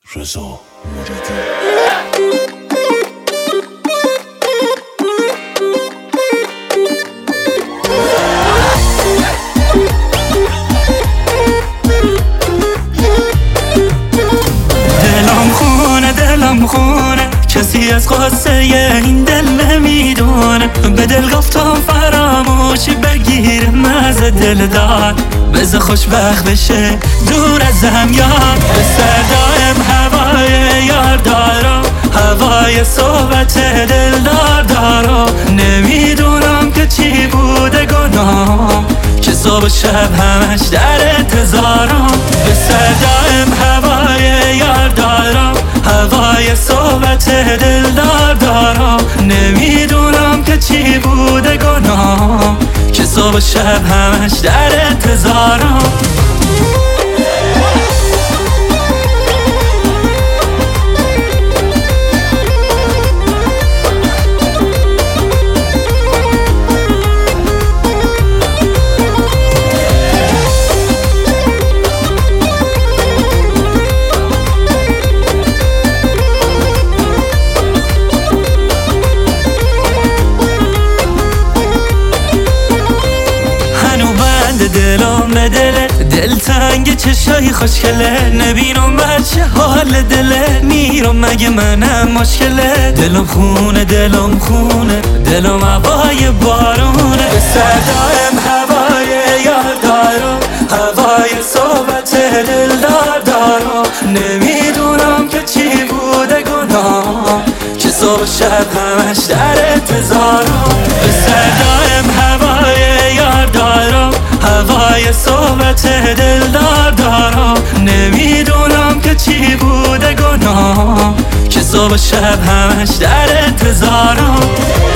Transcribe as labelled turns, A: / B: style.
A: رضا مجدی.
B: دلم خونه کسی از قصه این دل نمیدونه. به دل گفتم فراموشی بگیر مزه دل دار، بذار خوشبخت بشه دور ازم یاد. به صدایم هوای یار دارم، هوای صحبت دلدار دارم. نمیدونم که چی بوده گناهم که صبح و شب همش در انتظارم. به صدایم هوای یار دارم، هوای صحبت دلدار دارم. نمیدونم که چی بوده گناهم که صبح و شب همش در انتظارم. دلم ندله دل تنگ چشای خوشگله، نبینم بچه حال دله. میرم مگه منم مشکله، دلم خونه دلم خونه دلم هوای بارونه. به صدایم هوای یار دارم، هوای صحبت دلدار دارم. نمیدونم که چی بوده گناهم که صبح شب همش در انتظارم. به صدایم هوای یار دارم، هوای صحبت دلدار دارم. نمیدونم که چی بوده گناهم که صبح شب همش در انتظارم.